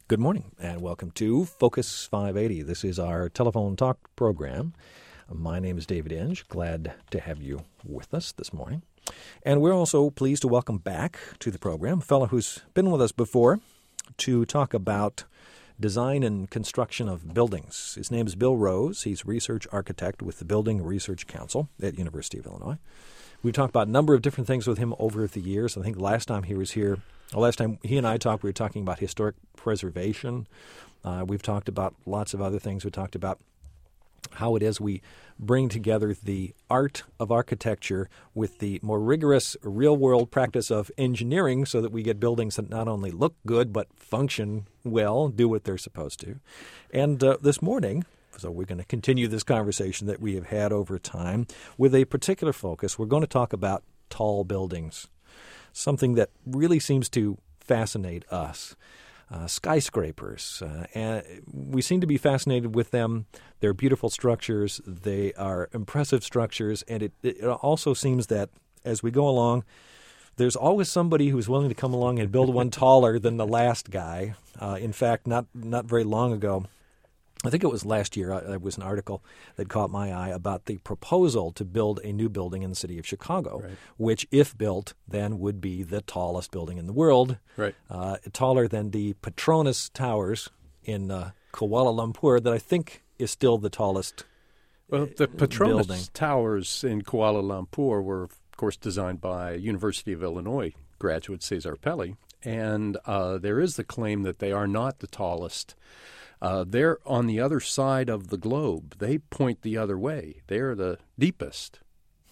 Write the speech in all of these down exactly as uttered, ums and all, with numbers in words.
Good morning and welcome to Focus five eighty. This is our telephone talk program. My name is David Inge. Glad to have you with us this morning. And we're also pleased to welcome back to the program a fellow who's been with us before to talk about design and construction of buildings. His name is Bill Rose. He's research architect with the Building Research Council at University of Illinois. We've talked about a number of different things with him over the years. I think the last time he was here, the last time he and I talked, we were talking about historic preservation. Uh, we've talked about lots of other things. We talked about how it is we bring together the art of architecture with the more rigorous real-world practice of engineering so that we get buildings that not only look good but function well, do what they're supposed to. And uh, this morning, so we're going to continue this conversation that we have had over time with a particular focus. We're going to talk about tall buildings, something that really seems to fascinate us. Uh, skyscrapers, uh, and we seem to be fascinated with them. They're beautiful structures. They are impressive structures, and it, it also seems that as we go along, there's always somebody who's willing to come along and build one taller than the last guy. Uh, in fact, not not very long ago, I think it was last year, uh, there was an article that caught my eye about the proposal to build a new building in the city of Chicago, right, which, if built, then would be the tallest building in the world, right, uh, taller than the Petronas Towers in uh, Kuala Lumpur that I think is still the tallest Well, the Petronas building. Towers in Kuala Lumpur were, of course, designed by University of Illinois graduate Cesar Pelli, and uh, there is the claim that they are not the tallest. Uh, they're on the other side of the globe. They point the other way. They're the deepest.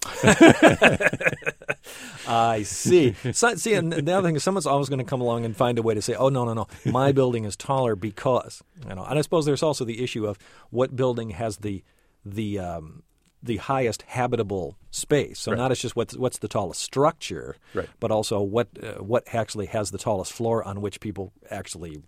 I see. So, see, and the other thing is someone's always going to come along and find a way to say, oh, no, no, no, my building is taller because. You know, and I suppose there's also the issue of what building has the the um, the highest habitable space. So right. not as just what's, what's the tallest structure, right. but also what uh, what actually has the tallest floor on which people actually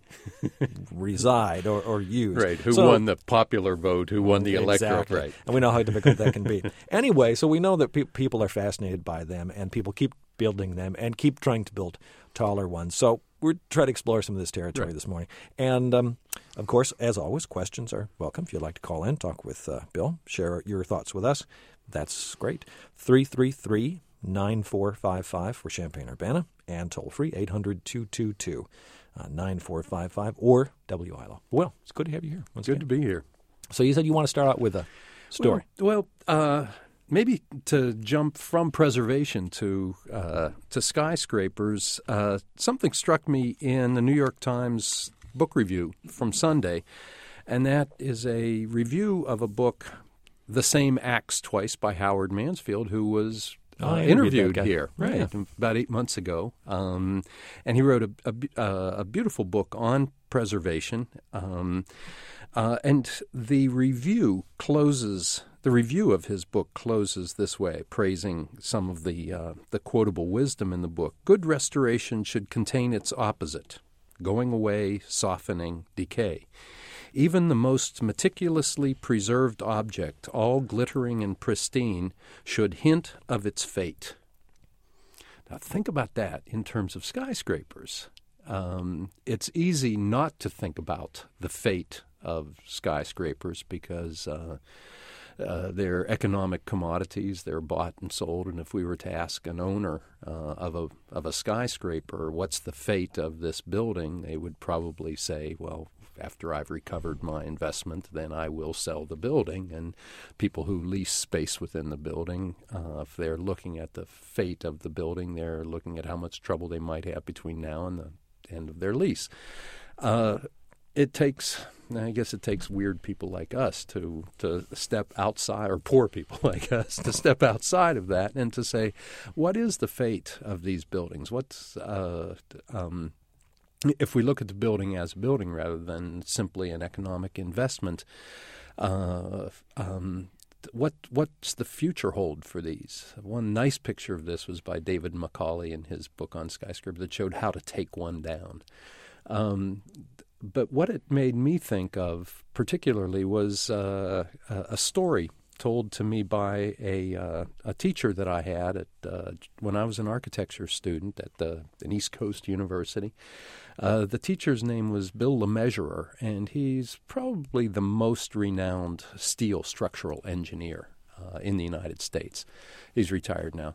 reside or, or use. Right, who so, won the popular vote, who won the electoral. Exactly. Right. And we know how difficult that can be. Anyway, so we know that pe- people are fascinated by them, and people keep building them and keep trying to build taller ones. So we're trying to explore some of this territory right. this morning. And, um, of course, as always, questions are welcome. If you'd like to call in, talk with uh, Bill, share your thoughts with us, that's great. three three three, nine four five five for Champaign-Urbana, and toll-free eight hundred, two two two, nine four five five or W I L O. Well, it's good to have you here. It's good again. to be here. So you said you want to start out with a story. Well, well uh, maybe to jump from preservation to uh, to skyscrapers, uh, something struck me in the New York Times book review from Sunday, and that is a review of a book, The Same Axe Twice, by Howard Mansfield, who was uh, I interviewed interviewed here right yeah. about eight months ago. Um, and he wrote a, a, a beautiful book on preservation. Um, uh, and the review closes... The review of his book closes this way, praising some of the uh, the quotable wisdom in the book. Good restoration should contain its opposite, going away, softening, decay. Even the most meticulously preserved object, all glittering and pristine, should hint of its fate. Now think about that in terms of skyscrapers. Um, it's easy not to think about the fate of skyscrapers because... Uh, Uh, they're economic commodities. They're bought and sold. And if we were to ask an owner uh, of a of a skyscraper, what's the fate of this building, they would probably say, well, after I've recovered my investment, then I will sell the building. And people who lease space within the building, uh, if they're looking at the fate of the building, they're looking at how much trouble they might have between now and the end of their lease. Uh, it takes... I guess it takes weird people like us to, to step outside, or poor people like us, to step outside of that and to say, what is the fate of these buildings? What's uh, um, if we look at the building as a building rather than simply an economic investment, uh, um, what what's the future hold for these? One nice picture of this was by David Macaulay in his book on skyscraper that showed how to take one down. Um, But what it made me think of particularly was uh, a story told to me by a uh, a teacher that I had at uh, when I was an architecture student at the, an East Coast university. Uh, the teacher's name was Bill LeMeasurer, and he's probably the most renowned steel structural engineer uh, in the United States. He's retired now.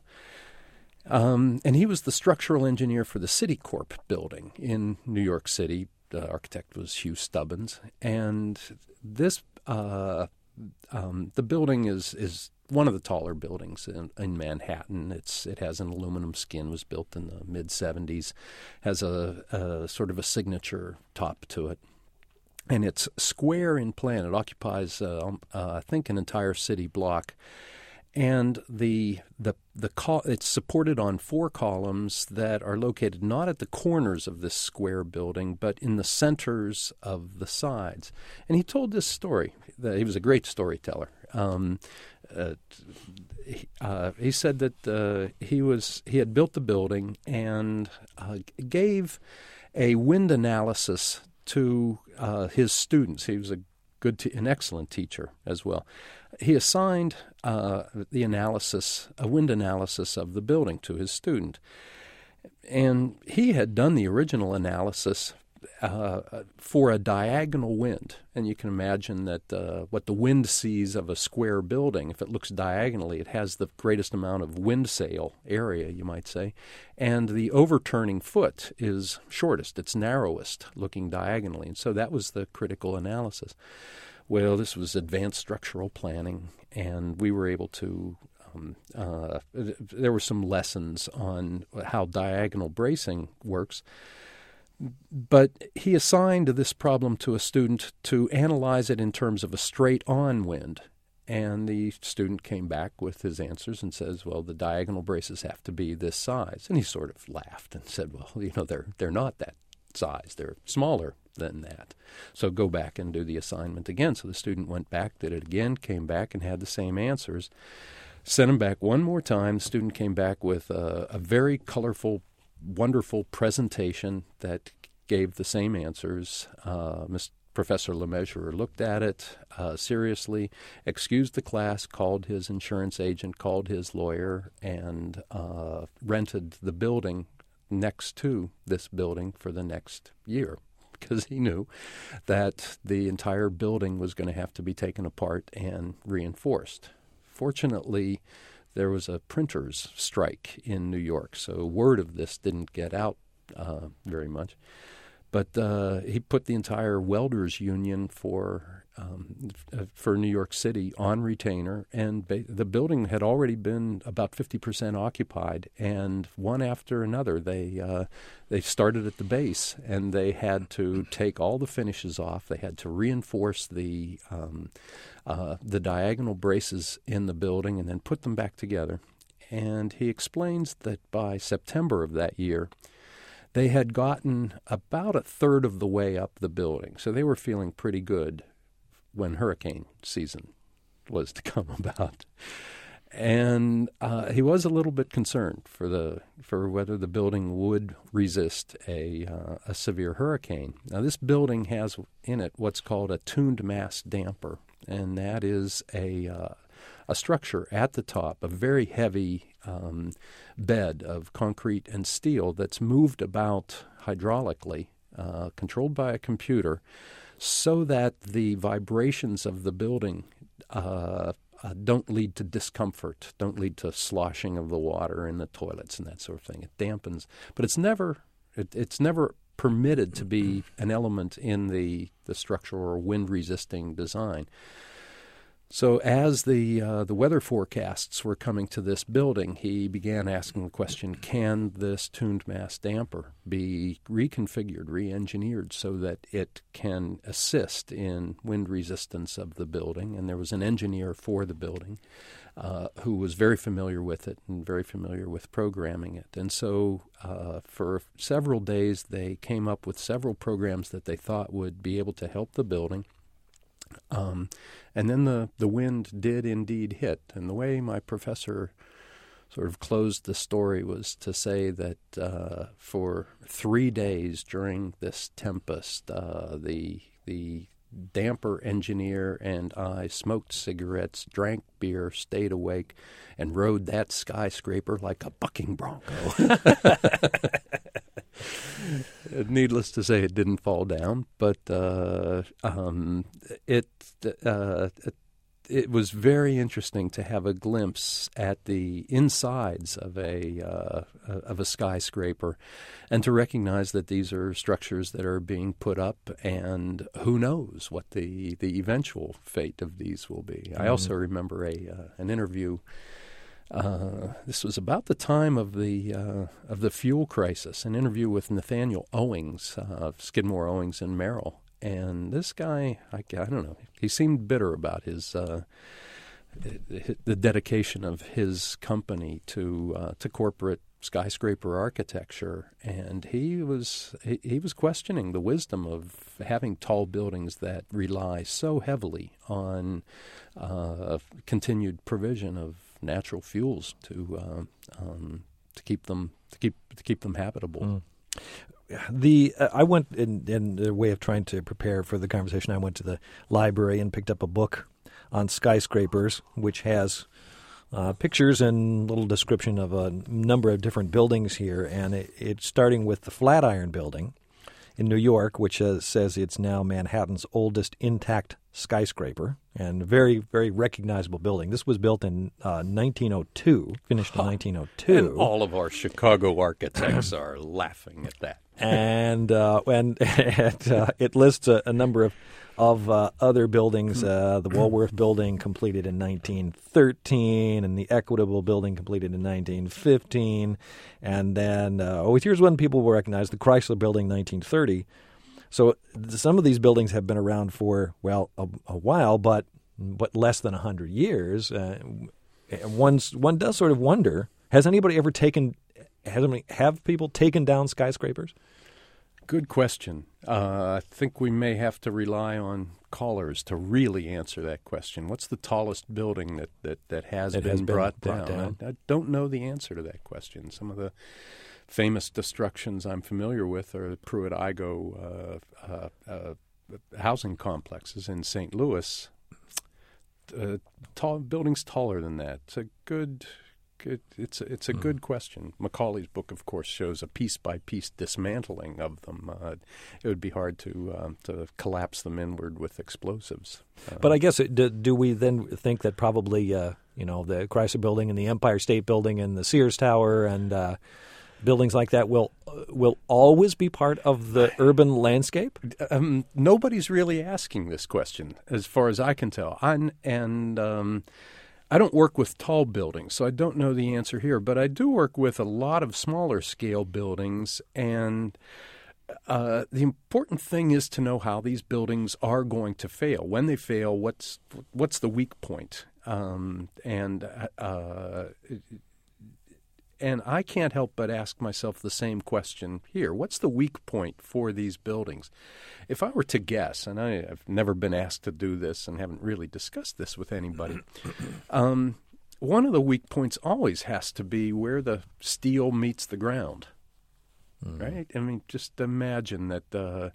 Um, and he was the structural engineer for the Citicorp building in New York City. The architect was Hugh Stubbins. And this uh, um, the building is is one of the taller buildings in, in Manhattan. It's it has an aluminum skin, was built in the mid seventies, has a, a sort of a signature top to it. And it's square in plan. It occupies, uh, uh, I think, an entire city block. And the the the col- it's supported on four columns that are located not at the corners of this square building, but in the centers of the sides. And he told this story. That he was a great storyteller. Um, uh, he, uh, he said that uh, he was he had built the building and uh, gave a wind analysis to uh, his students. He was a good, te- an excellent teacher as well. He assigned uh, the analysis, a wind analysis of the building to his student. And he had done the original analysis uh, for a diagonal wind. And you can imagine that uh, what the wind sees of a square building, if it looks diagonally, it has the greatest amount of wind sail area, you might say. And the overturning foot is shortest, it's narrowest, looking diagonally. And so that was the critical analysis. Well, this was advanced structural planning, and we were able to, um, uh, there were some lessons on how diagonal bracing works. But he assigned this problem to a student to analyze it in terms of a straight-on wind. And the student came back with his answers and says, well, the diagonal braces have to be this size. And he sort of laughed and said, well, you know, they're they're not that size. They're smaller than that. So go back and do the assignment again. So the student went back, did it again, came back and had the same answers. Sent him back one more time. The student came back with a, a very colorful, wonderful presentation that gave the same answers. Uh, Mister Professor LeMeasurer looked at it uh, seriously, excused the class, called his insurance agent, called his lawyer, and uh, rented the building next to this building for the next year, because he knew that the entire building was going to have to be taken apart and reinforced. Fortunately, there was a printers' strike in New York, so word of this didn't get out uh, very much. But uh, he put the entire welders' union for um, f- for New York City on retainer, and ba- the building had already been about fifty percent occupied. And one after another, they uh, they started at the base, and they had to take all the finishes off. They had to reinforce the um, uh, the diagonal braces in the building, and then put them back together. And he explains that by September of that year, they had gotten about a third of the way up the building. So they were feeling pretty good when hurricane season was to come about. And uh, he was a little bit concerned for the for whether the building would resist a uh, a severe hurricane. Now, this building has in it what's called a tuned mass damper, and that is a uh, a structure at the top, a very heavy um, bed of concrete and steel that's moved about hydraulically, uh, controlled by a computer, so that the vibrations of the building uh, uh, don't lead to discomfort, don't lead to sloshing of the water in the toilets and that sort of thing. It dampens, but it's never it, it's never permitted to be an element in the, the structural or wind-resisting design. So as the uh, the weather forecasts were coming to this building, he began asking the question, can this tuned mass damper be reconfigured, re-engineered so that it can assist in wind resistance of the building? And there was an engineer for the building uh, who was very familiar with it and very familiar with programming it. And so uh, for several days, they came up with several programs that they thought would be able to help the building. Um, and then the, the wind did indeed hit. And the way my professor sort of closed the story was to say that uh, for three days during this tempest, uh, the the damper engineer and I smoked cigarettes, drank beer, stayed awake, and rode that skyscraper like a bucking bronco. Needless to say, it didn't fall down, but uh, um, it, uh, it it was very interesting to have a glimpse at the insides of a uh, of a skyscraper, and to recognize that these are structures that are being put up, and who knows what the, the eventual fate of these will be. Mm-hmm. I also remember a uh, an interview. Uh, this was about the time of the uh, of the fuel crisis. An interview with Nathaniel Owings uh, of Skidmore, Owings and Merrill, and this guy, I, I don't know, he seemed bitter about his uh, the dedication of his company to uh, to corporate skyscraper architecture, and he was he, he was questioning the wisdom of having tall buildings that rely so heavily on uh, continued provision of natural fuels to uh, um, to keep them to keep to keep them habitable. Mm. The uh, I went in, in the way of trying to prepare for the conversation. I went to the library and picked up a book on skyscrapers, which has uh, pictures and little description of a number of different buildings here. And it, it's starting with the Flatiron Building in New York, which uh, says it's now Manhattan's oldest intact skyscraper, and very, very recognizable building. This was built in uh, nineteen oh two, finished in huh. nineteen oh two. And all of our Chicago architects are laughing at that. And uh, and it, uh, it lists a, a number of of uh, other buildings. Uh, the Woolworth Building completed in nineteen thirteen, and the Equitable Building completed in nineteen fifteen. And then, uh, oh, here's one people will recognize: the Chrysler Building, nineteen thirty. So some of these buildings have been around for, well, a, a while, but but less than one hundred years. Uh, one's, one does sort of wonder, has anybody ever taken, has anybody, have people taken down skyscrapers? Good question. Uh, I think we may have to rely on callers to really answer that question. What's the tallest building that, that, that has, it been, has been brought, brought down? down? I, I don't know the answer to that question. Some of the famous destructions I'm familiar with are the Pruitt-Igoe uh, uh, uh, housing complexes in Saint Louis. Uh, tall buildings taller than that. It's a good, good. It's a, it's a mm. good question. Macaulay's book, of course, shows a piece by piece dismantling of them. Uh, it would be hard to um, to collapse them inward with explosives. Uh, but I guess it, do, do we then think that probably uh, you know the Chrysler Building and the Empire State Building and the Sears Tower and uh, buildings like that will will always be part of the urban landscape? Um, nobody's really asking this question, as far as I can tell. I'm, and um, I don't work with tall buildings, so I don't know the answer here. But I do work with a lot of smaller scale buildings, and uh, the important thing is to know how these buildings are going to fail. When they fail, what's what's the weak point? Um, and uh, And I can't help but ask myself the same question here. What's the weak point for these buildings? If I were to guess, and I, I've never been asked to do this and haven't really discussed this with anybody, um, one of the weak points always has to be where the steel meets the ground, mm. right? I mean, just imagine that uh,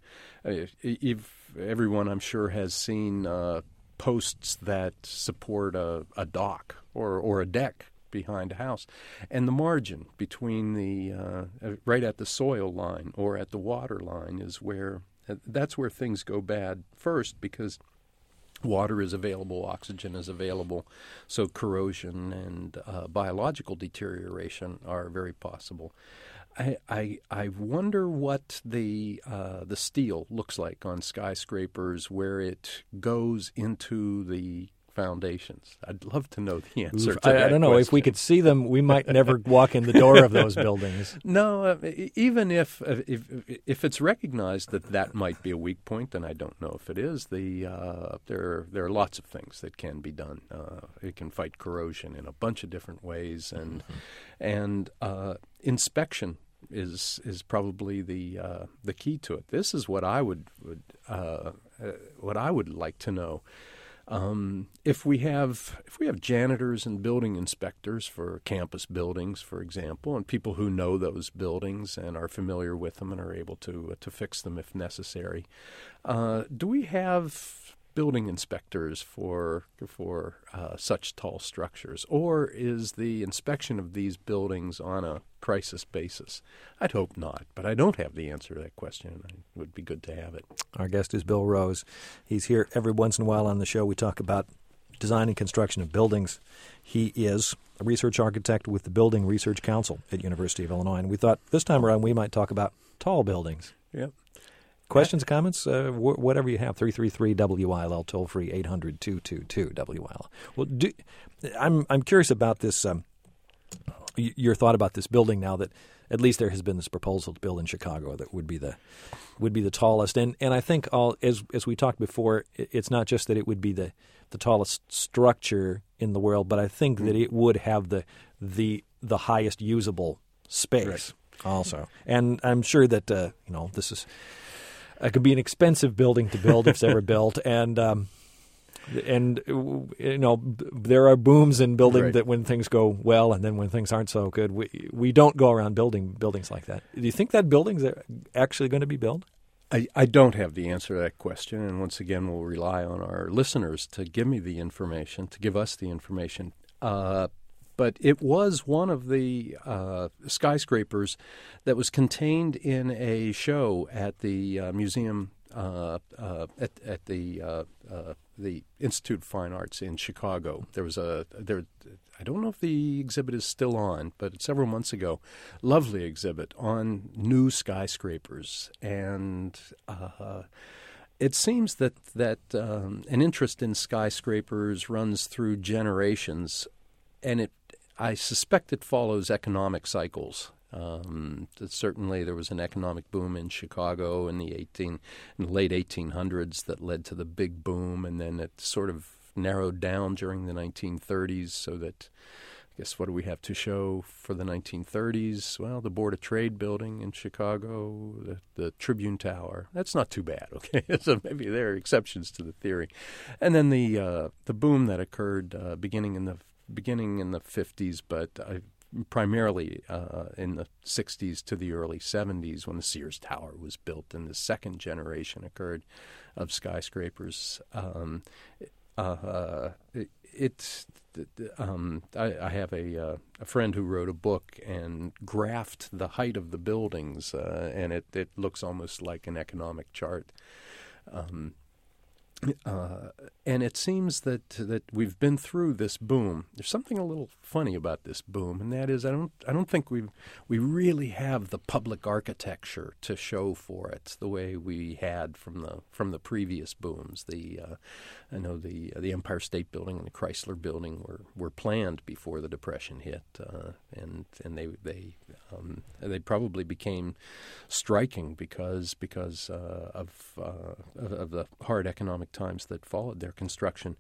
if everyone, I'm sure, has seen uh, posts that support a, a dock or, or a deck behind a house, and the margin between the uh, right at the soil line or at the water line is where that's where things go bad first, because water is available, oxygen is available, so corrosion and uh, biological deterioration are very possible. I I, I wonder what the uh, the steel looks like on skyscrapers where it goes into the foundations. I'd love to know the answer to I, that I don't know. question. If we could see them, we might never walk in the door of those buildings. No, uh, even if, if if it's recognized that that might be a weak point, then I don't know if it is. The uh, there there are lots of things that can be done. Uh, it can fight corrosion in a bunch of different ways, and mm-hmm. and uh, inspection is is probably the uh, the key to it. This is what I would would uh, uh, what I would like to know. Um, if we have if we have janitors and building inspectors for campus buildings, for example, and people who know those buildings and are familiar with them and are able to uh, to fix them if necessary, uh, do we have building inspectors for for uh, such tall structures, or is the inspection of these buildings on a crisis basis? I'd hope not, but I don't have the answer to that question. It would be good to have it. Our guest is Bill Rose. He's here every once in a while on the show. We talk about design and construction of buildings. He is a research architect with the Building Research Council at University of Illinois, and we thought this time around we might talk about tall buildings. Yep. Questions, comments, uh, wh- whatever you have, three three three W I L L, toll-free eight hundred two two two W I L L. Well, do, I'm I'm curious about this, um, y- your thought about this building now that at least there has been this proposal to build in Chicago that would be the would be the tallest. And and I think, all as as we talked before, it's not just that it would be the, the tallest structure in the world, but I think mm-hmm. that it would have the the the highest usable space right. also. And I'm sure that, uh, you know, this is... It could be an expensive building to build if it's ever built, and um, and you know there are booms in building right. that when things go well, and then when things aren't so good, we we don't go around building buildings like that. Do you think that buildings are actually going to be built? I, I don't have the answer to that question, and once again, we'll rely on our listeners to give me the information, to give us the information. Uh, But it was one of the uh, skyscrapers that was contained in a show at the uh, museum uh, uh, at, at the uh, uh, the Institute of Fine Arts in Chicago. There was a there. I don't know if the exhibit is still on, but several months ago, lovely exhibit on new skyscrapers, and uh, it seems that that um, an interest in skyscrapers runs through generations, and it. I suspect it follows economic cycles. Um, certainly, there was an economic boom in Chicago in the eighteen, in the late eighteen hundreds that led to the big boom, and then it sort of narrowed down during the nineteen thirties. So that, I guess, what do we have to show for the nineteen thirties? Well, the Board of Trade building in Chicago, the, the Tribune Tower. That's not too bad. Okay, so maybe there are exceptions to the theory, and then the uh, the boom that occurred uh, beginning in the beginning in the fifties, but uh, primarily uh, in the sixties to the early seventies when the Sears Tower was built and the second generation occurred of skyscrapers. Um, uh, it, it's um, I, I have a, uh, a friend who wrote a book and graphed the height of the buildings, uh, and it, it looks almost like an economic chart. Um, Uh, and it seems that that we've been through this boom. There's something a little funny about this boom, and that is I don't I don't think we we really have the public architecture to show for it the way we had from the from the previous booms. The uh, I know the the Empire State Building and the Chrysler Building were, were planned before the Depression hit, uh, and and they they um, they probably became striking because because uh, of, uh, of of the hard economic times that followed their construction.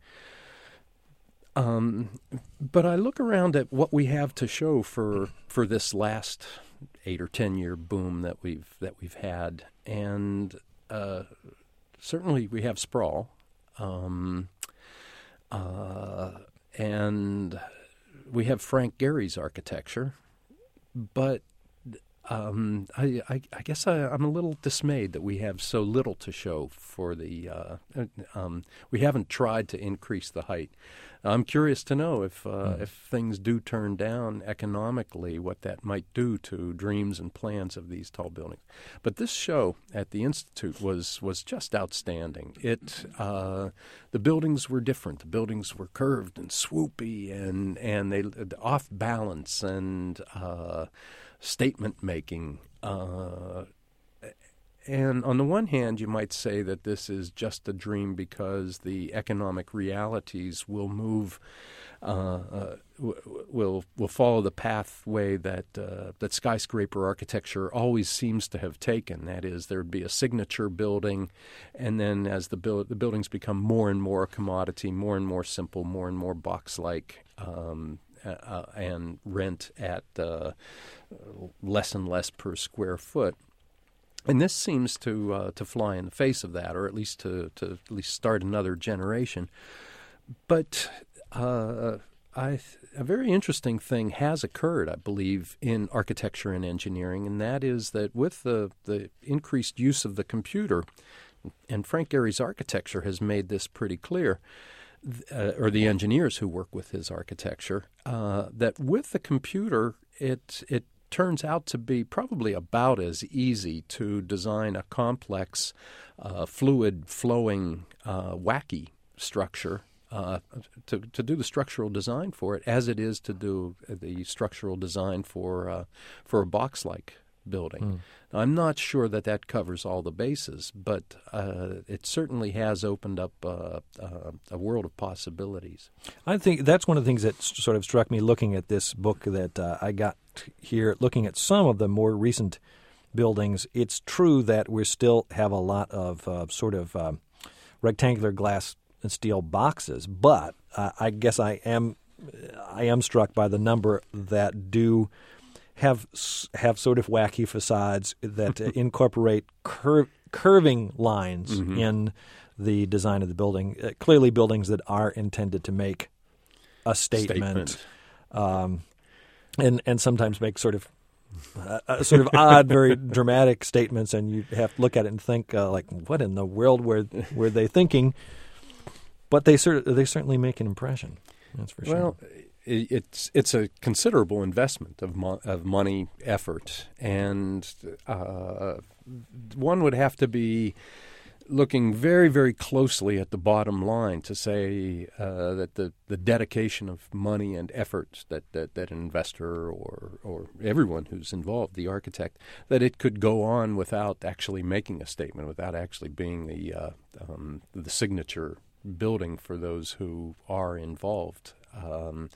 Um, but I look around at what we have to show for for this last eight or ten year boom that we've that we've had, and uh, certainly we have sprawl, um, uh, and we have Frank Gehry's architecture, but. Um, I, I, I guess I, I'm a little dismayed that we have so little to show for the. Uh, um, we haven't tried to increase the height. I'm curious to know if uh, mm. if things do turn down economically, what that might do to dreams and plans of these tall buildings. But this show at the Institute was was just outstanding. It uh, the buildings were different. The buildings were curved and swoopy and and they off balance and. Uh, statement making. Uh, and on the one hand, you might say that this is just a dream because the economic realities will move, uh, uh, w- will will follow the pathway that uh, that skyscraper architecture always seems to have taken. That is, there would be a signature building, and then as the build, the buildings become more and more a commodity, more and more simple, more and more box-like. Um, Uh, and rent at uh, less and less per square foot, and this seems to uh, to fly in the face of that, or at least to, to at least start another generation. but uh, I, a very interesting thing has occurred, I believe, in architecture and engineering, and that is that with the, the increased use of the computer, and Frank Gehry's architecture has made this pretty clear, uh, or the engineers who work with his architecture, uh, that with the computer, it it turns out to be probably about as easy to design a complex, uh, fluid, flowing, uh, wacky structure, uh, to, to do the structural design for it, as it is to do the structural design for uh, for a box-like building. Mm. Now, I'm not sure that that covers all the bases, but uh, it certainly has opened up uh, uh, a world of possibilities. I think that's one of the things that s- sort of struck me looking at this book that uh, I got here, looking at some of the more recent buildings. It's true that we still have a lot of uh, sort of uh, rectangular glass and steel boxes, but uh, I guess I am I am struck by the number that do have have sort of wacky facades that uh, incorporate cur- curving lines mm-hmm. in the design of the building. Uh, clearly, buildings that are intended to make a statement, statement. Um, and and sometimes make sort of uh, uh, sort of odd, very dramatic statements, and you have to look at it and think, uh, like, what in the world were were they thinking? But they cer- they certainly make an impression. That's for sure. Well, it's it's a considerable investment of mo- of money, effort, and uh, one would have to be looking very, very closely at the bottom line to say uh, that the, the dedication of money and effort that, that, that an investor or or everyone who's involved, the architect, that it could go on without actually making a statement, without actually being the uh, um, the signature building for those who are involved. Um,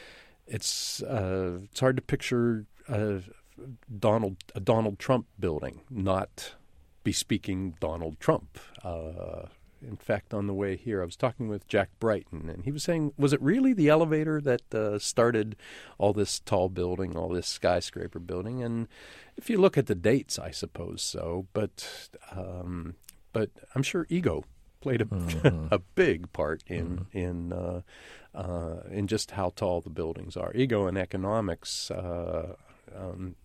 it's uh, it's hard to picture a Donald a Donald Trump building not bespeaking Donald Trump. Uh, in fact, on the way here, I was talking with Jack Brighton, and he was saying, was it really the elevator that uh, started all this tall building, all this skyscraper building? And if you look at the dates, I suppose so. But um, but I'm sure ego played a, mm-hmm. a big part in mm-hmm. in uh, uh, in just how tall the buildings are. Ego and economics uh, um,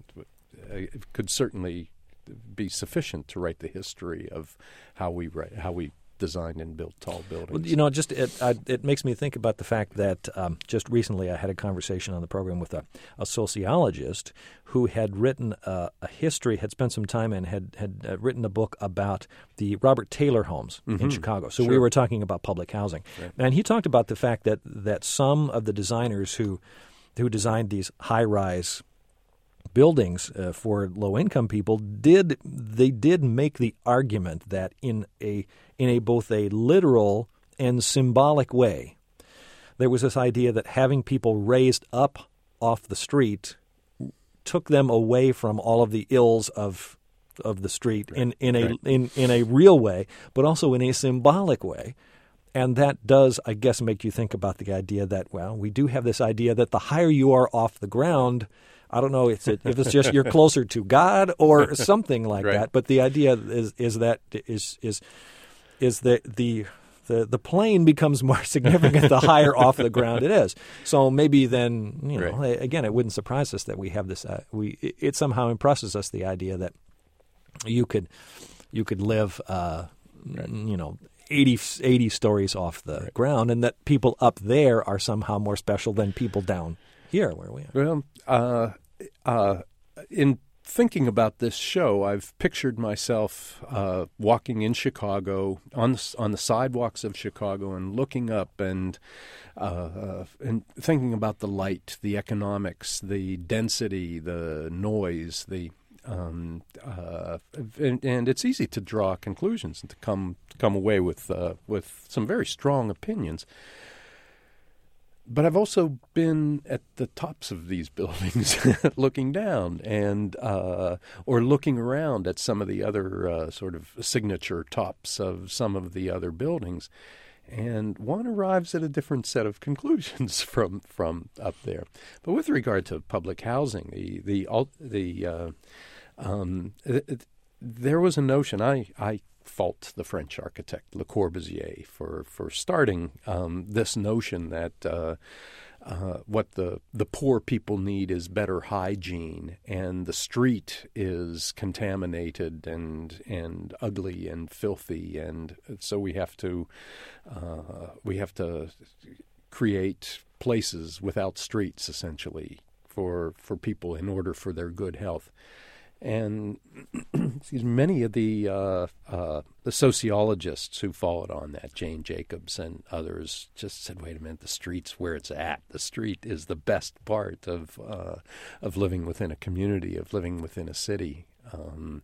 could certainly be sufficient to write the history of how we write, how we designed and built tall buildings. Well, you know, just it, I, it makes me think about the fact that um, just recently I had a conversation on the program with a, a sociologist who had written uh, a history, had spent some time and had had uh, written a book about the Robert Taylor homes mm-hmm. in Chicago. So sure. we were talking about public housing, right. And he talked about the fact that that some of the designers who who designed these high-rise buildings uh, for low-income people did they did make the argument that in a in a both a literal and symbolic way, there was this idea that having people raised up off the street took them away from all of the ills of of the street right. in in a right. in in a real way, but also in a symbolic way. And that does, I guess, make you think about the idea that, well, we do have this idea that the higher you are off the ground, I don't know if it's, if it's just you're closer to God or something like right. that, but the idea is is that is is is that the the the plane becomes more significant the higher off the ground it is. So maybe then, you know, right. again, it wouldn't surprise us that we have this. Uh, we it somehow impresses us the idea that you could you could live, uh, right. you know, eighty, eighty stories off the right. ground, and that people up there are somehow more special than people down here where we are. Well, uh, uh, in thinking about this show, I've pictured myself uh, walking in Chicago on the, on the sidewalks of Chicago and looking up and uh, and thinking about the light, the economics, the density, the noise, the um, uh, and, and it's easy to draw conclusions and to come come away with uh, with some very strong opinions. But I've also been at the tops of these buildings looking down and uh, or looking around at some of the other uh, sort of signature tops of some of the other buildings. And one arrives at a different set of conclusions from, from up there. But with regard to public housing, the the the uh, um, it, it, there was a notion I, I fault the French architect Le Corbusier for for starting um, this notion that uh, uh, what the the poor people need is better hygiene, and the street is contaminated and and ugly and filthy, and so we have to uh, we have to create places without streets, essentially, for for people in order for their good health. And excuse me, many of the uh, uh, the sociologists who followed on that, Jane Jacobs and others, just said, "Wait a minute, the street's where it's at. The street is the best part of uh, of living within a community, of living within a city." Um,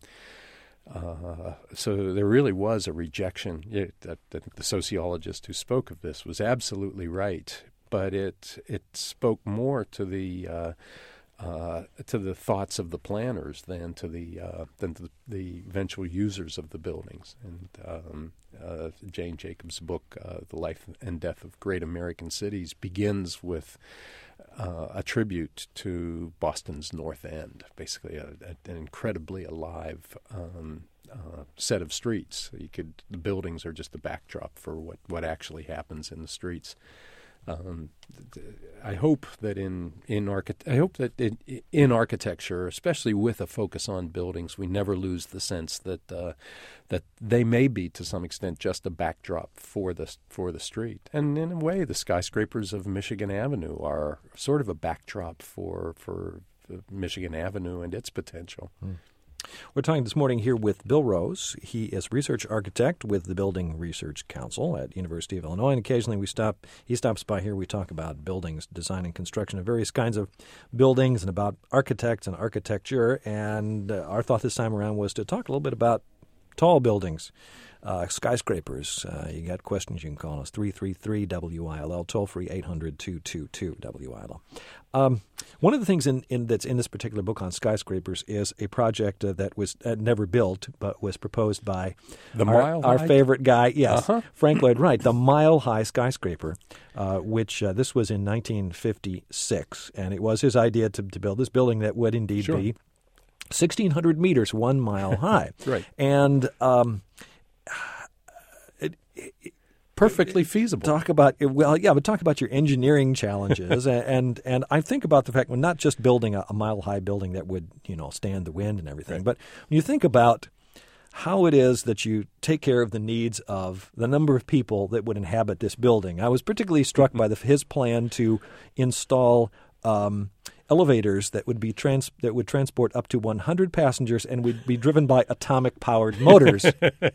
uh, so there really was a rejection. It, that, that the sociologist who spoke of this was absolutely right, but it it spoke more to the uh, Uh, to the thoughts of the planners than to the uh, than to the eventual users of the buildings. And um, uh, Jane Jacobs' book, uh, The Life and Death of Great American Cities, begins with uh, a tribute to Boston's North End, basically a, a, an incredibly alive um, uh, set of streets. You could the buildings are just a backdrop for what, what actually happens in the streets. Um, I hope that in in archi- I hope that in, in architecture, especially with a focus on buildings, we never lose the sense that uh, that they may be to some extent just a backdrop for the for the street. And in a way, the skyscrapers of Michigan Avenue are sort of a backdrop for for Michigan Avenue and its potential. Mm. We're talking this morning here with Bill Rose. He is research architect with the Building Research Council at University of Illinois, and occasionally we stop. He stops by here. We talk about buildings, design, and construction of various kinds of buildings, and about architects and architecture. And uh, our thought this time around was to talk a little bit about tall buildings, uh, skyscrapers. Uh, you got questions? You can call us three three three W I L L, toll free eight hundred two two two W I L L. Um, one of the things in, in that's in this particular book on skyscrapers is a project uh, that was uh, never built but was proposed by the our, Mile our High? favorite guy, yes, uh-huh. Frank Lloyd Wright, the Mile High skyscraper, uh, which uh, this was in nineteen fifty-six, and it was his idea to, to build this building that would indeed Sure. be sixteen hundred meters, one mile high. Right. And um, it, it, perfectly feasible. Talk about well, yeah, but talk about your engineering challenges, and, and and I think about the fact, well, not just building a, a mile high building that would you know stand the wind and everything, Right. but when you think about how it is that you take care of the needs of the number of people that would inhabit this building. I was particularly struck by the, his plan to install um, elevators that would be trans that would transport up to one hundred passengers and would be driven by atomic powered motors.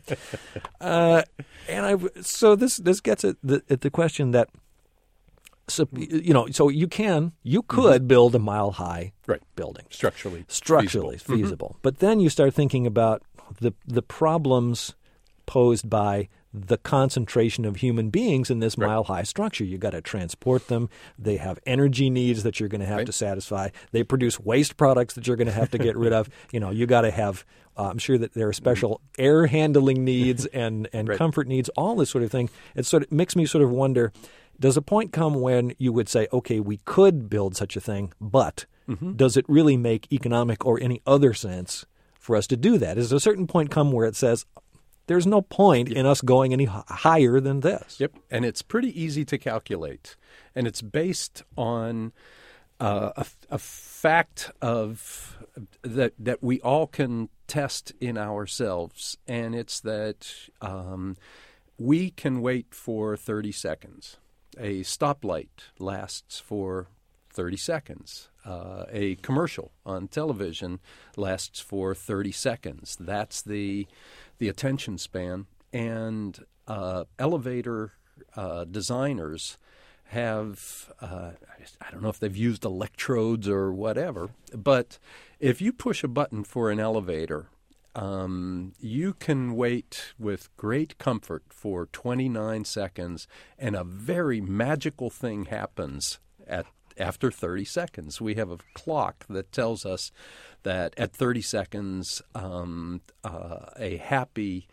uh, and I so this this gets at the, at the question that so you know so you can you could mm-hmm. build a mile high right. building structurally structurally feasible, feasible. Mm-hmm. But then you start thinking about the the problems posed by the concentration of human beings in this right. mile-high structure. You got to transport them. They have energy needs that you're going to have right. to satisfy. They produce waste products that you're going to have to get rid of. You know, you got to have. Uh, I'm sure that there are special air handling needs and and right. comfort needs. All this sort of thing. It sort of makes me sort of wonder: does a point come when you would say, okay, we could build such a thing, but mm-hmm. does it really make economic or any other sense for us to do that? Does a certain point come where it says, there's no point yep. in us going any h- higher than this? Yep, and it's pretty easy to calculate, and it's based on uh, a, a fact of that that we all can test in ourselves, and it's that um, we can wait for thirty seconds. A stoplight lasts for thirty seconds. Uh, a commercial on television lasts for thirty seconds. That's the the attention span. And uh, elevator uh, designers have, uh, I don't know if they've used electrodes or whatever, but if you push a button for an elevator, um, you can wait with great comfort for twenty-nine seconds, and a very magical thing happens at after thirty seconds. We have a clock that tells us that at thirty seconds, um, uh, a happy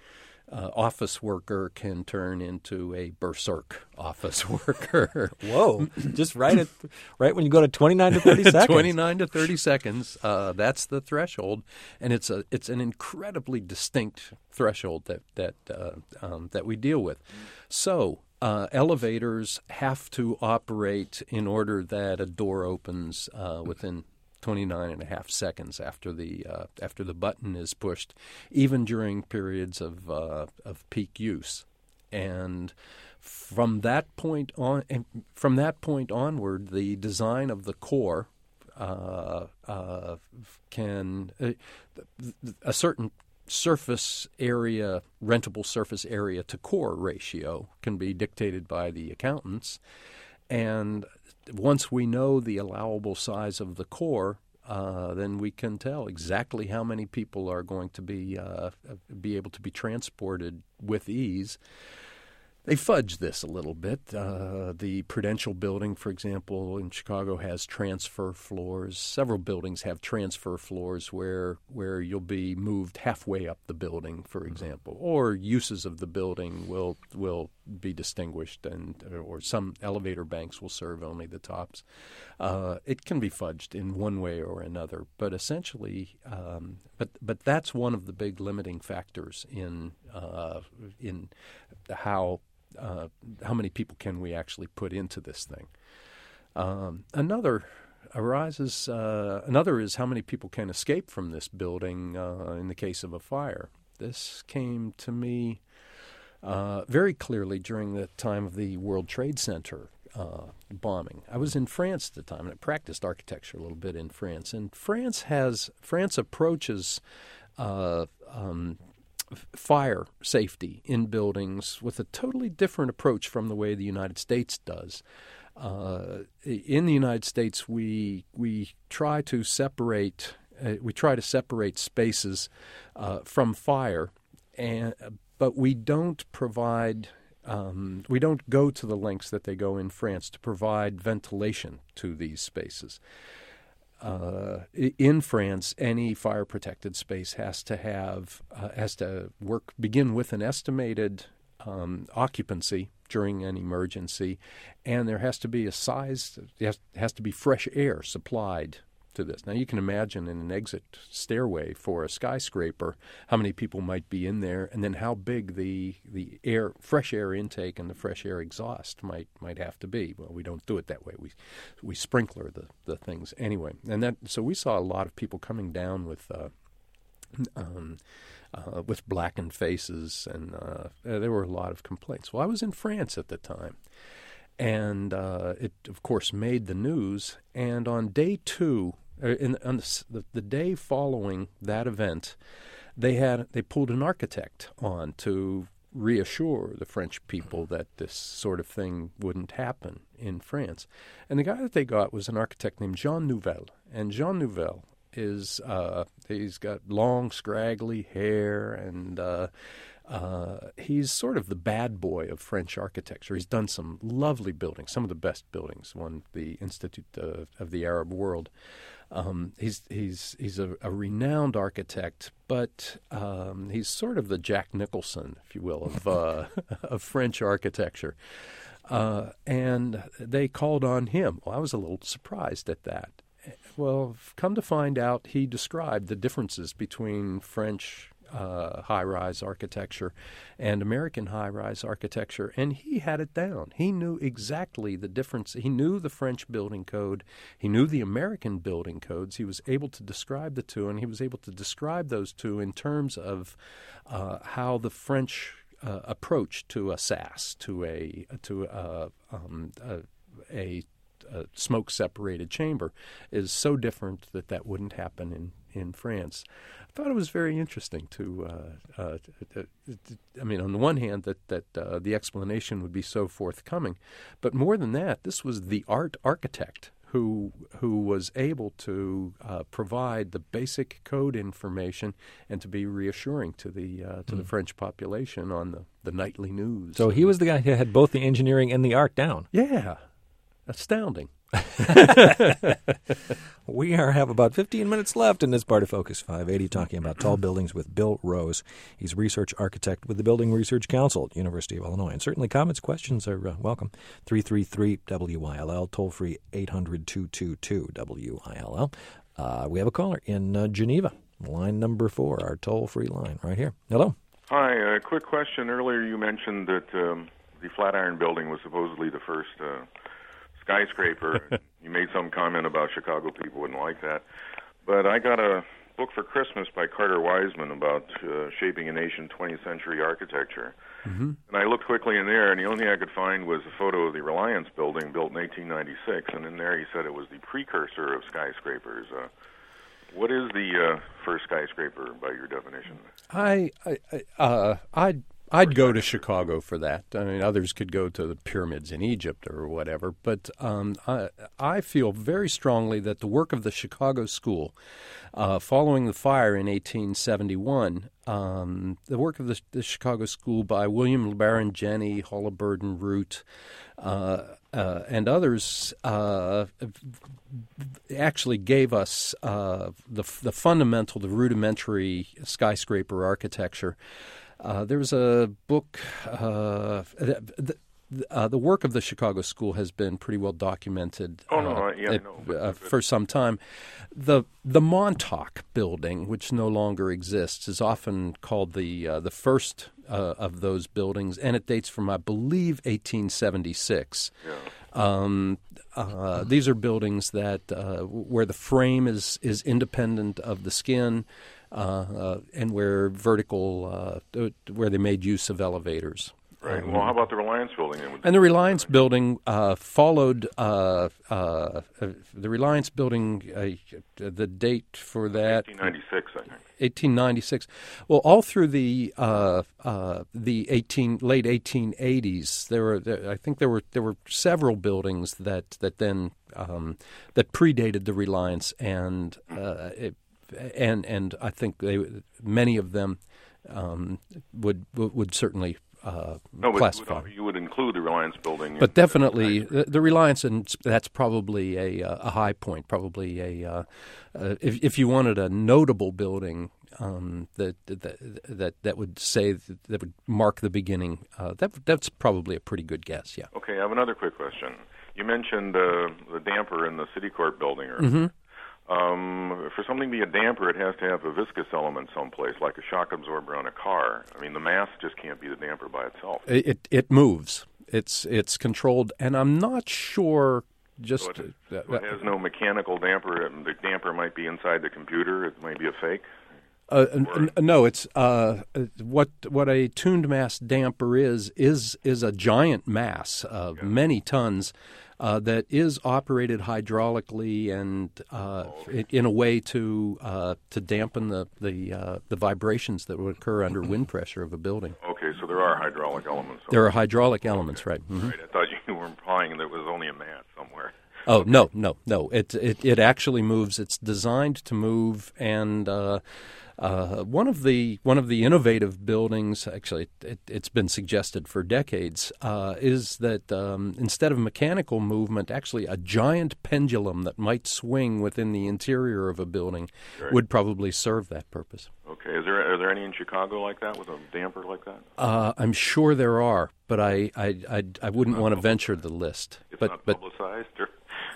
uh, office worker can turn into a berserk office worker. Whoa! Just right at right when you go to twenty-nine to thirty seconds. twenty-nine to thirty seconds. Uh, that's the threshold, and it's a it's an incredibly distinct threshold that that uh, um, that we deal with. So. Uh, elevators have to operate in order that a door opens uh, within twenty-nine and a half seconds after the uh, after the button is pushed, even during periods of uh, of peak use. And from that point on, from that point onward, the design of the core uh, uh, can uh, a certain surface area, rentable surface area to core ratio can be dictated by the accountants. And once we know the allowable size of the core, uh, then we can tell exactly how many people are going to be uh, be able to be transported with ease. They fudge this a little bit. Uh, the Prudential building, for example, in Chicago has transfer floors. Several buildings have transfer floors where where you'll be moved halfway up the building, for example, or uses of the building will will be distinguished, and or some elevator banks will serve only the tops. Uh, it can be fudged in one way or another, but essentially, um, but but that's one of the big limiting factors in uh, in how. Uh, how many people can we actually put into this thing? Um, another arises. Uh, another is how many people can escape from this building uh, in the case of a fire. This came to me uh, very clearly during the time of the World Trade Center uh, bombing. I was in France at the time, and I practiced architecture a little bit in France. And France has France approaches. Uh, um, fire safety in buildings with a totally different approach from the way the United States does. Uh, in the United States, we we try to separate uh, we try to separate spaces uh, from fire, and but we don't provide um, we don't go to the lengths that they go in France to provide ventilation to these spaces. Uh, in France, any fire-protected space has to have uh, has to work begin with an estimated um, occupancy during an emergency, and there has to be a size. There has, has to be fresh air supplied to this. Now, you can imagine in an exit stairway for a skyscraper how many people might be in there, and then how big the the air, fresh air intake and the fresh air exhaust might might have to be. Well, we don't do it that way. We we sprinkler the, the things anyway, and that so we saw a lot of people coming down with uh, um, uh, with blackened faces, and uh, there were a lot of complaints. Well, I was in France at the time. And uh, it, of course, made the news. And on day two, uh, in, on the, the day following that event, they had they pulled an architect on to reassure the French people that this sort of thing wouldn't happen in France. And the guy that they got was an architect named Jean Nouvel. And Jean Nouvel is uh, he's got long, scraggly hair, and uh, Uh, he's sort of the bad boy of French architecture. He's done some lovely buildings, some of the best buildings, won the Institute of, of the Arab World. Um, he's he's he's a, a renowned architect, but um, he's sort of the Jack Nicholson, if you will, of uh, of French architecture. Uh, and they called on him. Well, I was a little surprised at that. Well, come to find out, he described the differences between French Uh, high-rise architecture and American high-rise architecture, and he had it down. He knew exactly the difference. He knew the French building code. He knew the American building codes. He was able to describe the two, and he was able to describe those two in terms of uh, how the French uh, approach to a S A S, to a to a, um, a, a, a smoke-separated chamber, is so different that that wouldn't happen in, in France. I thought it was very interesting to, uh, uh, to, to, I mean, on the one hand, that, that uh, the explanation would be so forthcoming, but more than that, this was the art architect who who was able to uh, provide the basic code information and to be reassuring to the uh, to mm. the French population on the, the nightly news. So he was the guy who had both the engineering and the art down. Yeah, astounding. We are have about fifteen minutes left in this part of Focus five eighty, talking about tall buildings with Bill Rose. He's research architect with the Building Research Council at University of Illinois. And certainly comments, questions are uh, welcome. three three three W I L L, toll free eight hundred, two two two, W I L L. Uh, we have a caller in uh, Geneva, line number four, our toll-free line right here. Hello. Hi, a uh, quick question. Earlier you mentioned that um, the Flatiron Building was supposedly the first uh, skyscraper. You made some comment about Chicago people wouldn't like that. But I got a book for Christmas by Carter Wiseman about uh, shaping a nation twentieth century architecture. Mm-hmm. And I looked quickly in there, and the only thing I could find was a photo of the Reliance Building built in eighteen ninety-six, and in there he said it was the precursor of skyscrapers. Uh, what is the uh, first skyscraper by your definition? I, I, uh, I'd I'd go to Chicago for that. I mean, others could go to the pyramids in Egypt or whatever, but um, I, I feel very strongly that the work of the Chicago School, uh, following the fire in eighteen seventy-one, um, the work of the, the Chicago School by William LeBaron Jenney, Halliburton, Root, uh, uh, and others uh, actually gave us uh, the the fundamental, the rudimentary skyscraper architecture. Uh, there was a book, uh, the, uh, the work of the Chicago School has been pretty well documented oh, no, uh, yeah, it, no, uh, for some time. The the Montauk Building, which no longer exists, is often called the uh, the first uh, of those buildings, and it dates from, I believe, eighteen seventy-six. Yeah. Um, uh, these are buildings that uh, where the frame is, is independent of the skin. Uh, uh, and where vertical, uh, where they made use of elevators. Right. Um, well, how about the Reliance Building? And the Reliance Building uh, followed uh, uh, the Reliance Building. Uh, the date for that eighteen ninety-six, I think. eighteen ninety-six. Well, all through the uh, uh, the eighteen late eighteen eighties, there were there, I think there were there were several buildings that that then um, that predated the Reliance, and uh, it, and and I think they many of them um, would would certainly. Uh, no, but classify. you would include the Reliance Building. But definitely, the, the Reliance, and that's probably a, a high point, probably a, uh, uh, if, if you wanted a notable building um, that, that that that would say, that, that would mark the beginning, uh, that that's probably a pretty good guess, yeah. Okay, I have another quick question. You mentioned uh, the damper in the City Court building. Or, mm-hmm. Um, for something to be a damper, it has to have a viscous element someplace, like a shock absorber on a car. I mean, the mass just can't be the damper by itself. It it, it moves. It's it's controlled, and I'm not sure. Just so it, uh, so it has no mechanical damper. The damper might be inside the computer. It might be a fake. Uh, n- no, it's uh, what what a tuned mass damper is is is a giant mass of yeah. many tons. Uh, that is operated hydraulically and uh, oh, okay. in a way to uh, to dampen the the, uh, the vibrations that would occur under wind pressure of a building. Okay, so there are hydraulic elements. There are hydraulic elements, okay. right? Mm-hmm. Right. I thought you were implying there was only a mass somewhere. Oh okay. no, no, no! It it it actually moves. It's designed to move, and uh, uh, one of the one of the innovative buildings, actually, it, it's been suggested for decades, uh, is that um, instead of mechanical movement, actually a giant pendulum that might swing within the interior of a building right. would probably serve that purpose. Okay, is there are there any in Chicago like that with a damper like that? Uh, I'm sure there are, but I I I, I wouldn't want to venture the list. It's but, not but, publicized, or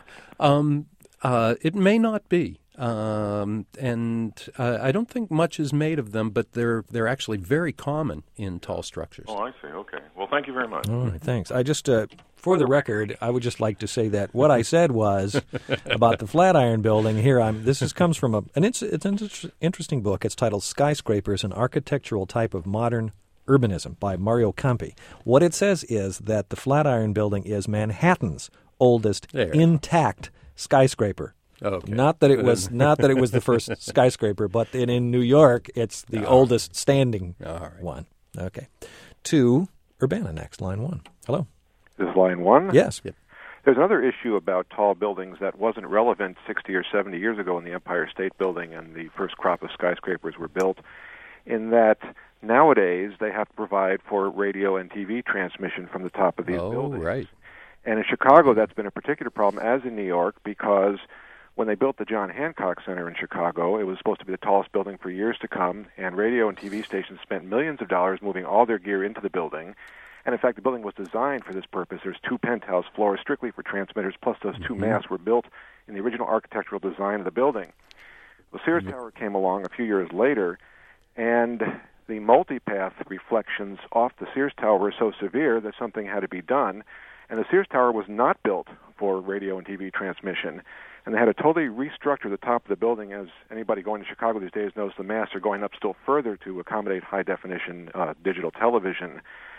um, uh, it may not be. Um, and uh, I don't think much is made of them, but they're they're actually very common in tall structures. Oh, I see. Okay. Well, thank you very much. All right, thanks. I just, uh, for the record, I would just like to say that what I said was about the Flatiron Building. Here, I'm. This is, comes from a an it's, it's an interesting book. It's titled "Skyscrapers: An Architectural Type of Modern Urbanism" by Mario Campi. What it says is that the Flatiron Building is Manhattan's oldest there. intact skyscraper. Okay. Not that it was not that it was the first skyscraper, but that in New York it's the oh. oldest standing right. one. Okay. To Urbana next, line one. Hello. This is line one? Yes. Yep. There's another issue about tall buildings that wasn't relevant sixty or seventy years ago when the Empire State Building and the first crop of skyscrapers were built, in that nowadays they have to provide for radio and T V transmission from the top of these oh, buildings. Right. And in Chicago, that's been a particular problem, as in New York, because when they built the John Hancock Center in Chicago, it was supposed to be the tallest building for years to come, and radio and T V stations spent millions of dollars moving all their gear into the building. And in fact, the building was designed for this purpose. There's two penthouse floors strictly for transmitters, plus those two mm-hmm. masts were built in the original architectural design of the building. The Sears mm-hmm. Tower came along a few years later, and the multipath reflections off the Sears Tower were so severe that something had to be done. And the Sears Tower was not built for radio and T V transmission. And they had to totally restructure the top of the building. As anybody going to Chicago these days knows, the masts are going up still further to accommodate high-definition uh, digital television.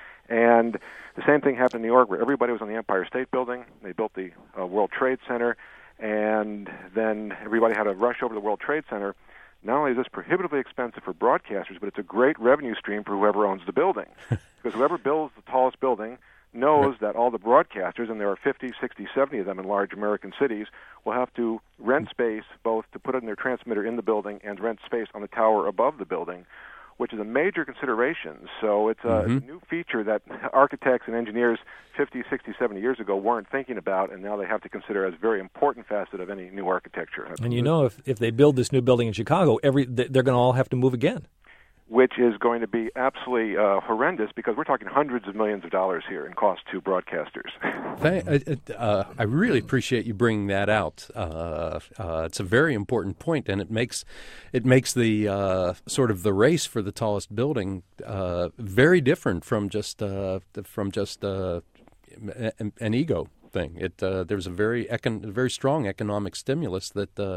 And the same thing happened in New York, where everybody was on the Empire State Building. They built the uh, World Trade Center, and then everybody had to rush over to the World Trade Center. Not only is this prohibitively expensive for broadcasters, but it's a great revenue stream for whoever owns the building. Because whoever builds the tallest building knows that all the broadcasters, and there are fifty, sixty, seventy of them in large American cities, will have to rent space both to put in their transmitter in the building and rent space on the tower above the building, which is a major consideration. So it's a, mm-hmm. it's a new feature that architects and engineers fifty, sixty, seventy years ago weren't thinking about, and now they have to consider as a very important facet of any new architecture. And you know, if, if they build this new building in Chicago, every they're going to all have to move again. Which is going to be absolutely uh, horrendous, because we're talking hundreds of millions of dollars here in cost to broadcasters. Thank, uh, I really appreciate you bringing that out. Uh, uh, it's a very important point, and it makes it makes the uh, sort of the race for the tallest building uh, very different from just uh, from just uh, an, an ego thing. It uh, there's a very econ- very strong economic stimulus that uh,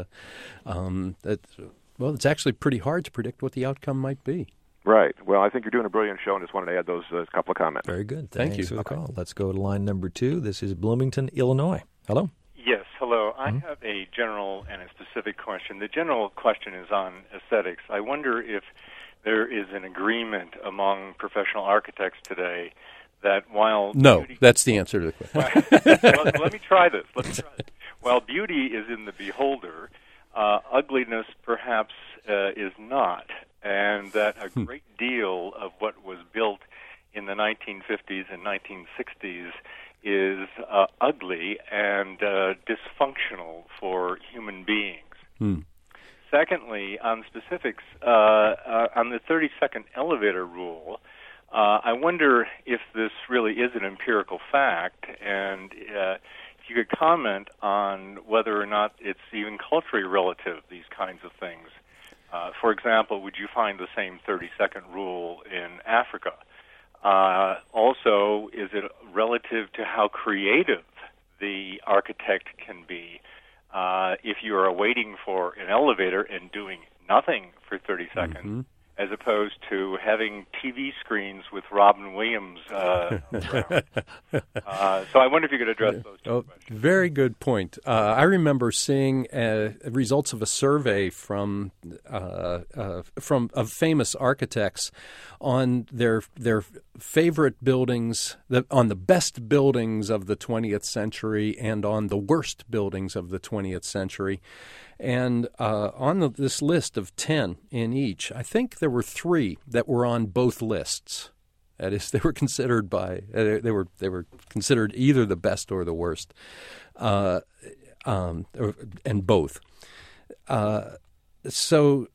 um, that. Well, it's actually pretty hard to predict what the outcome might be. Right. Well, I think you're doing a brilliant show, and just wanted to add those uh, couple of comments. Very good. Thank Thanks you. for the call. Let's go to line number two. This is Bloomington, Illinois. Hello. Yes, hello. I Mm-hmm. have a general and a specific question. The general question is on aesthetics. I wonder if there is an agreement among professional architects today that while No, beauty... that's the answer to the question. well, let me try this. Let me try this. While beauty is in the beholder, Uh, ugliness perhaps uh, is not, and that a great deal of what was built in the nineteen fifties and nineteen sixties is uh, ugly and uh, dysfunctional for human beings. Hmm. Secondly, on specifics, uh, uh, on the thirty-second elevator rule, uh, I wonder if this really is an empirical fact, and uh, you could comment on whether or not it's even culturally relative, these kinds of things. Uh, for example, would you find the same thirty-second rule in Africa? Uh, also, is it relative to how creative the architect can be? Uh, if you are waiting for an elevator and doing nothing for thirty seconds, mm-hmm. as opposed to having T V screens with Robin Williams. Uh, uh, so I wonder if you could address those two oh, questions. Very good point. Uh, I remember seeing uh, results of a survey from uh, uh, from of famous architects on their their favorite buildings, the, on the best buildings of the twentieth century and on the worst buildings of the twentieth century. And uh, on the, this list of ten in each, I think there were three that were on both lists. That is, they were considered by uh, they were they were considered either the best or the worst, uh, um, or, and both. Uh, so.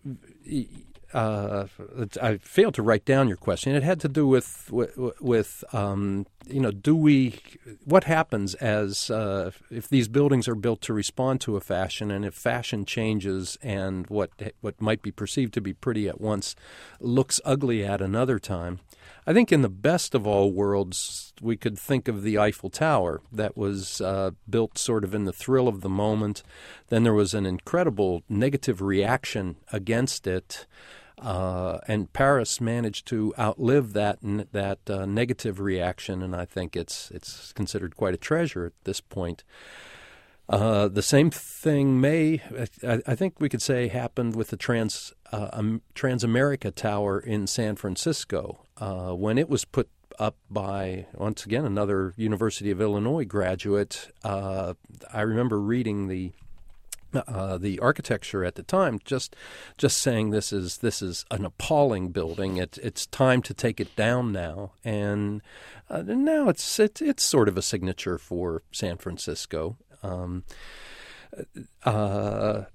Uh, I failed to write down your question. It had to do with with, with um, you know, do we? What happens as uh, if these buildings are built to respond to a fashion, and if fashion changes, and what what might be perceived to be pretty at once looks ugly at another time? I think in the best of all worlds, we could think of the Eiffel Tower that was uh, built sort of in the thrill of the moment. Then there was an incredible negative reaction against it. Uh, and Paris managed to outlive that that uh, negative reaction, and I think it's it's considered quite a treasure at this point. Uh, the same thing may, I, I think we could say, happened with the Trans uh, um, Transamerica Tower in San Francisco uh, when it was put up by, once again, another University of Illinois graduate. Uh, I remember reading the Uh, the architecture at the time just just saying this is this is an appalling building. It, it's time to take it down now, and uh, now it's it, it's sort of a signature for San Francisco. Um, uh,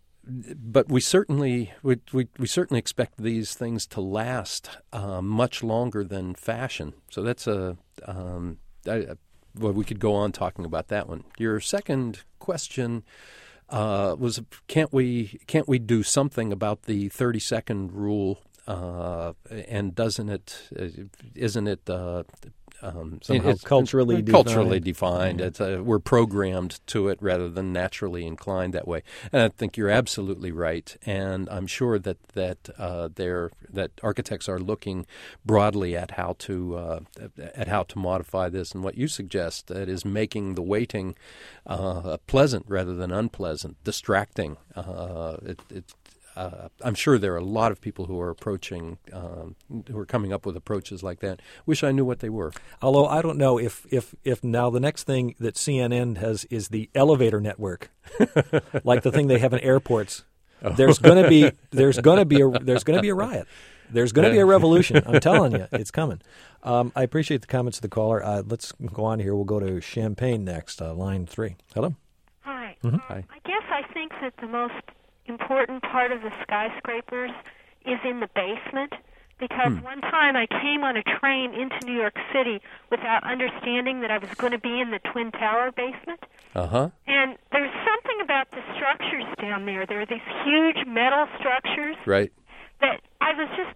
but we certainly we, we we certainly expect these things to last uh, much longer than fashion. So that's a um, I, well, we could go on talking about that one. Your second question. Uh, was can't we can't we do something about the thirty second rule? Uh, and doesn't it uh, isn't it uh, um, somehow it's, culturally it's defined? Culturally defined. Mm-hmm. It's a, we're programmed to it rather than naturally inclined that way. And I think you're absolutely right. And I'm sure that that uh, they're that architects are looking broadly at how to uh, at how to modify this. And what you suggest that is making the waiting uh, pleasant rather than unpleasant, distracting. Uh, it, it, Uh, I'm sure there are a lot of people who are approaching, um, who are coming up with approaches like that. Wish I knew what they were. Although I don't know if, if, if now the next thing that C N N has is the elevator network, like the thing they have in airports. Oh. There's going to be there's going to be a there's going to be a riot. There's going to be a revolution. I'm telling you, it's coming. Um, I appreciate the comments of the caller. Uh, let's go on here. We'll go to Champaign next, uh, line three. Hello. Hi. Mm-hmm. Um, Hi. I guess I think that the most important part of the skyscrapers is in the basement, because hmm. one time I came on a train into New York City without understanding that I was going to be in the Twin Tower basement. Uh-huh. And there's something about the structures down there. There are these huge metal structures Right. that I was just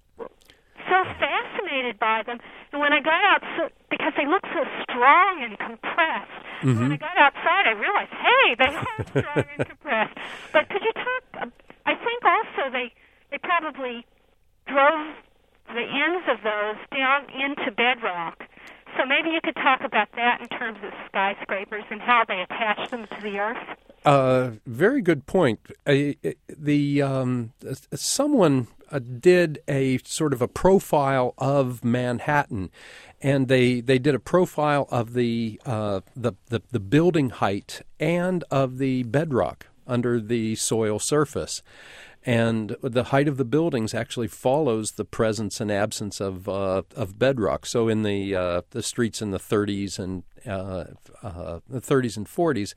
so fascinated by them. And when I got out, so, because they look so strong and compressed, Mm-hmm. when I got outside, I realized, hey, they are strong and compressed. But could you talk? Uh, I think also they they probably drove the ends of those down into bedrock. So maybe you could talk about that in terms of skyscrapers and how they attach them to the earth. Uh, very good point. Uh, the um, someone uh, did a sort of a profile of Manhattan, and they, they did a profile of the, uh, the the the building height and of the bedrock under the soil surface. And the height of the buildings actually follows the presence and absence of uh, of bedrock. So in the uh, the streets in the thirties and uh, uh, the thirties and forties,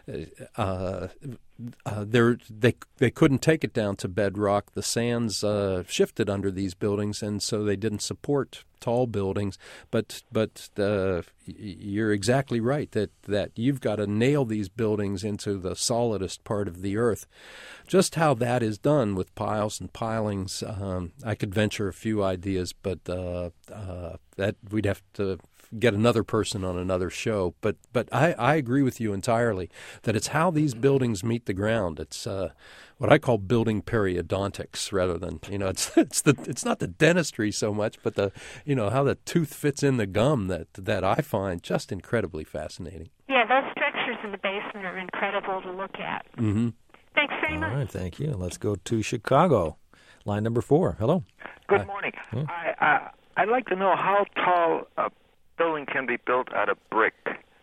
uh, uh, they they couldn't take it down to bedrock. The sands uh, shifted under these buildings, and so they didn't support tall buildings. But but uh, you're exactly right that that you've got to nail these buildings into the solidest part of the earth. Just how that is done with piles and pilings, um, I could venture a few ideas, but uh, uh, that we'd have to get another person on another show. But but I, I agree with you entirely that it's how these buildings meet the ground. It's uh, what I call building periodontics, rather than you know it's it's the it's not the dentistry so much, but the you know how the tooth fits in the gum that that I find just incredibly fascinating. Yeah, those structures in the basement are incredible to look at. Mm-hmm. Thanks very All much. right, thank you. Let's go to Chicago. Line number four. Hello. Good Hi. morning. Hmm? I, I, I'd like to know how tall a building can be built out of brick,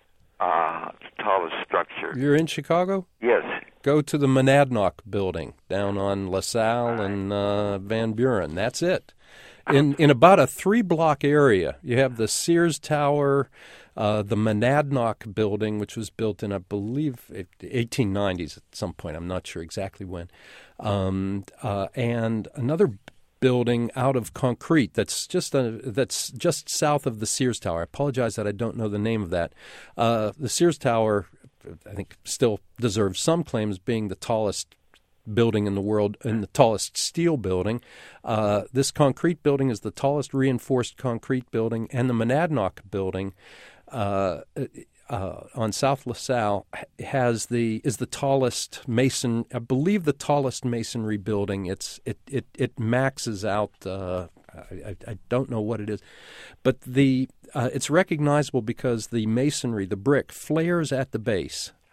uh, the tallest structure. You're in Chicago? Yes. Go to the Monadnock building down on LaSalle and uh, Van Buren. That's it. In in about a three-block area, you have the Sears Tower, uh, the Monadnock building, which was built in, I believe, eighteen nineties at some point. I'm not sure exactly when. Um, uh, and another building out of concrete that's just a, that's just south of the Sears Tower. I apologize that I don't know the name of that. Uh, the Sears Tower, I think, still deserves some claim as being the tallest building in the world and the tallest steel building. Uh, this concrete building is the tallest reinforced concrete building, and the Monadnock building uh, uh, on South LaSalle has the is the tallest mason. I believe the tallest masonry building. It's it it it maxes out. Uh, I, I don't know what it is, but the uh, it's recognizable because the masonry, the brick, flares at the base.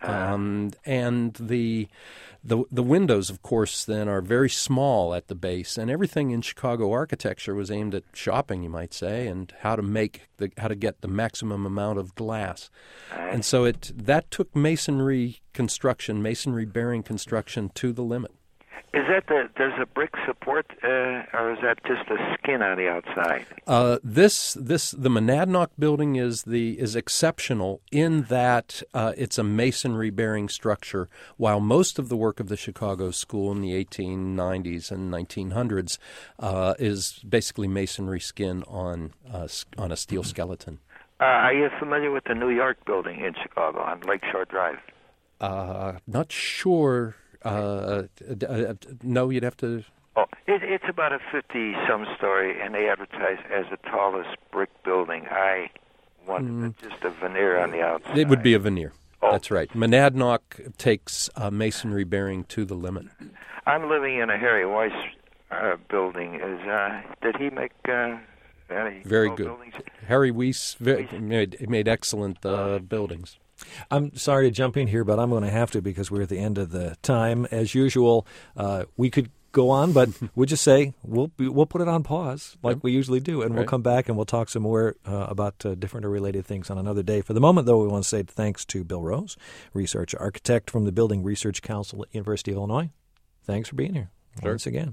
Um, and the, the the windows, of course, then are very small at the base, and everything in Chicago architecture was aimed at shopping, you might say, and how to make the how to get the maximum amount of glass. And so it that took masonry construction, masonry bearing construction to the limit. Is that the does the brick support, uh, or is that just a skin on the outside? Uh, this this the Monadnock building is the is exceptional in that uh, it's a masonry bearing structure, while most of the work of the Chicago School in the eighteen nineties and nineteen hundreds uh, is basically masonry skin on uh, on a steel skeleton. Uh, are you familiar with the New York building in Chicago on Lakeshore Drive? Uh, not sure. Uh, uh, no, you'd have to. Oh, it, it's about a fifty-some story, and they advertise as the tallest brick building. I wanted mm. just a veneer on the outside. It would be a veneer. Oh. That's right. Monadnock takes uh, masonry bearing to the limit. I'm living in a Harry Weiss uh, building. Is uh, did he make uh, any very good buildings? Harry Weiss very, made made excellent uh, buildings. I'm sorry to jump in here, but I'm going to have to because we're at the end of the time. As usual, uh, we could go on, but we'll just say we'll be, we'll put it on pause like we usually do, and right. we'll come back and we'll talk some more uh, about uh, different or related things on another day. For the moment, though, we want to say thanks to Bill Rose, research architect from the Building Research Council at University of Illinois. Thanks for being here Sure. once again.